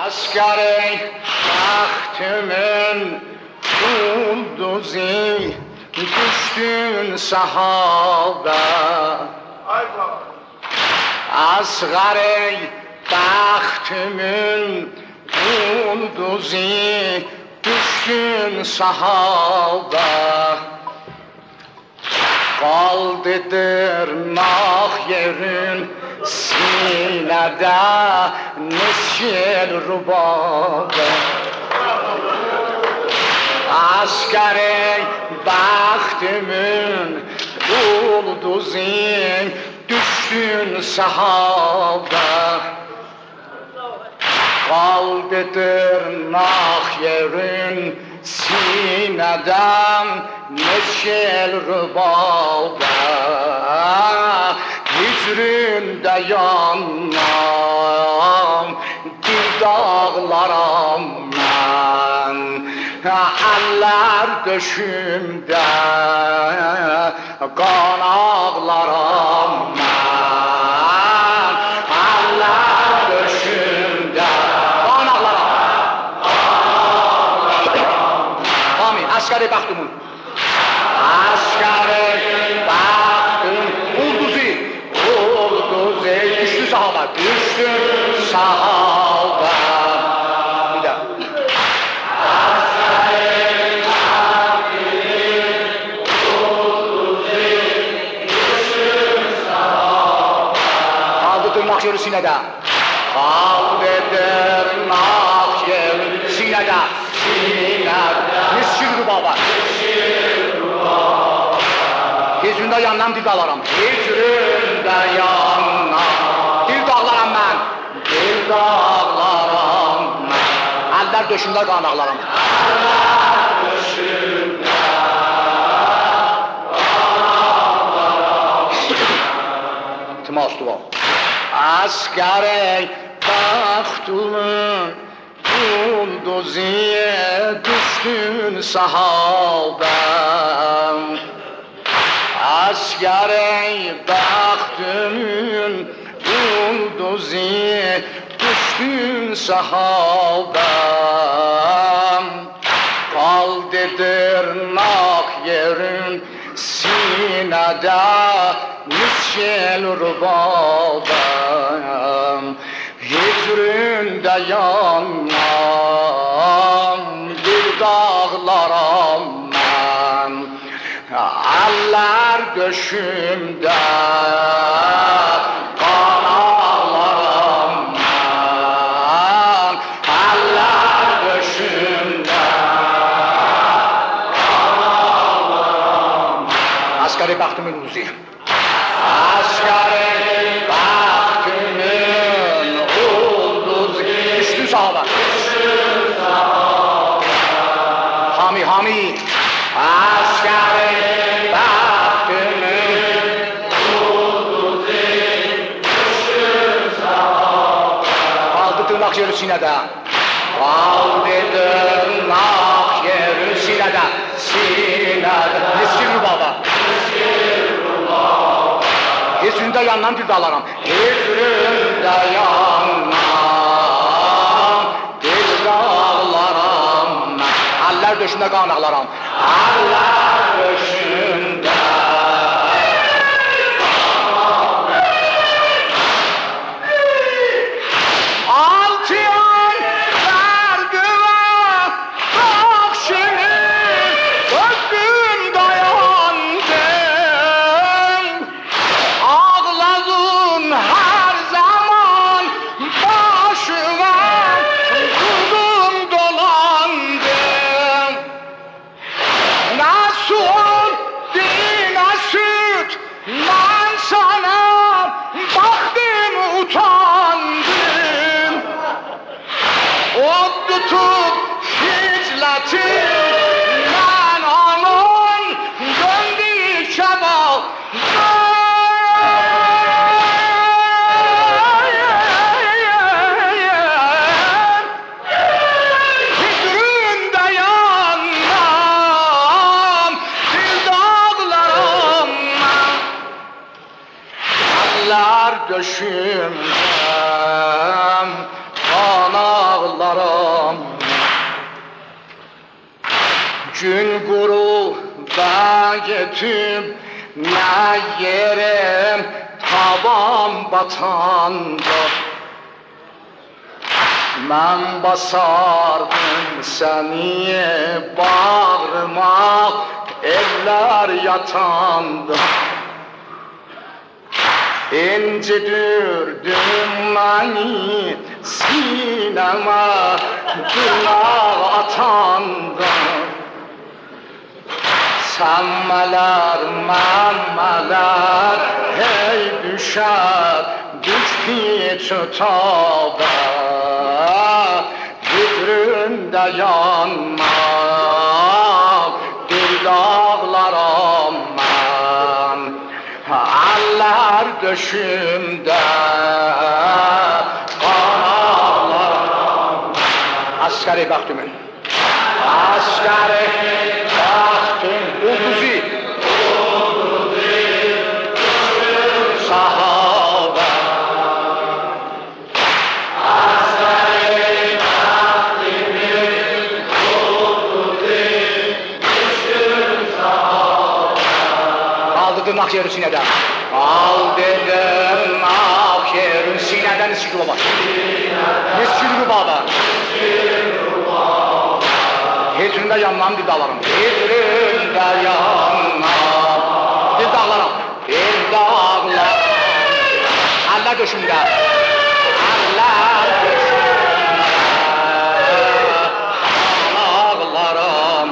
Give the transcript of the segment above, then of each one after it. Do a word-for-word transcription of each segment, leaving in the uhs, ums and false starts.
Asgari taxtımın ulduzi düştün sahada. Asgari taxtımın ulduzi düştün sahada. Kaldıdır nah yerin sinede neşil rubada. Asgari bahtımın ulduzin düştün sahada. Kaldıdır nah yerin sineden neşel rübada. Hicrinde yanmam dil dağlaram ben. Eller döşümde kan ağlaram ben. Eller döşümde kan ağlaram. Amin. Asgari bahtımın. Asgari bahtım. Ulduzi. Ulduzi. Düştü sahaba. Düştü sahaba. Bir daha. Asgari bahtım. Ulduzi. Düştü sahaba. Kaldı tırnak yeri sinede. Kaldı tırnak yeri sinede. Nesçil baba. Hicrinde yanlam dil dağlaram. Hicrinde yanlam dil dağlaram ben. Dil dağlaram ben. Eller döşümde kan ağlaram. Eller döşümde kan ağlaram. Timas dua. Asgari bahtımın ulduziye düştün sahada. Asgari bahtımın ulduziye düştün sahada. Kaldıdır nak yerin sinede neşel rübada. Hicrinde yanmam dil dağlaram ben. Eller döşümde kan ağlaram ben. Eller döşümde kan ağlaram ben. Asgari bahtımın ulduzi. Asgari bahtımın ulduzi düştü sahaba. Düştü sahaba. Hami hami. Asgari bahtımın ulduzi düştü sahaba. Kaldı tırnak yeri sinede. Kaldı tırnak yeri sinede. Sinede. Nesçil baba. Hicrinde yandan dil dağlaram. Hicrinde yandan dil dağlaram. Eller döşümde kan ağlaram. Eller döşümde altı ay verdiler akşini öptüm dayandım. Ağladın her zaman başıma durdum dolandım. Nasıl dine süt ben sana baktım utandım. O tutup hicletim ben onun döndükçe bak. Hicrinde yanmam dil dağlaram. Eller döşümden kan ağlar. Gün quru da getib nə yerem taban batanda mən basardım səni bağrıma eller yatanda İncidirdin beni sineme günah atanda Senmeler, memmeler hey düşer düştü çıtada Güdründe yanmam bir dağlarım ben Eller döşümde kanalarım Askeri baktımın Askeri baktım Uduzi Sahabe Askeri baktım Uduzi Düştüm sahabe Kaldırdım akşerin sineden Kaldırdım akşerin sineden Niskili baba Niskili baba Hecrinde yanmam bir dağlarım Hecrinde yanmam Bir dağlarım Bir dağlarım Allah döşümde Allah döşümde Dağlarım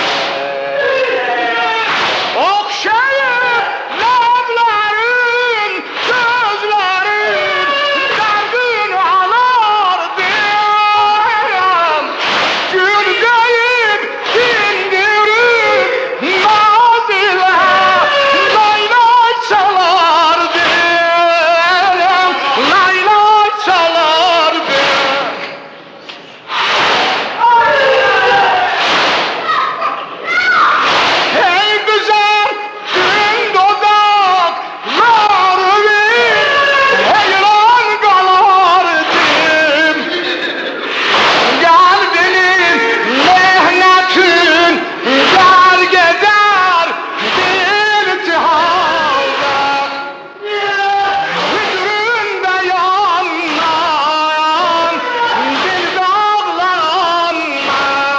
Okşayıp labların Gözlerin Derdin alar diyorum Gül deyip indirir Nazile Lay lay çalar diyorum Lay lay çalar diyorum Hey güzel gün dodakları heyran kalardım Kalbinin mehnetin dar gider bir tihalda Hüzründe yanmam bir dağlanma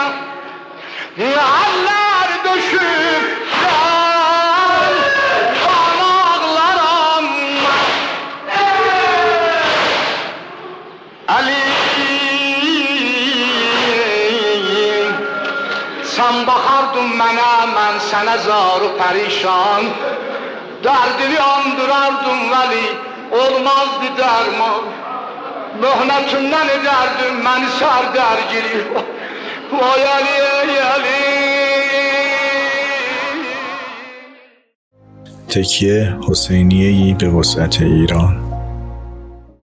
Aller döşüp kanaklarım Ali Sen bakardın mənə, mən sənə zarı pərişan Dərdini andırardın vəli, olmazdı dərman Möhnətindən edərdin məni sərdərgiri Vay Ali, ey Ali تکیه حسینیه‌ای به وسعت ایران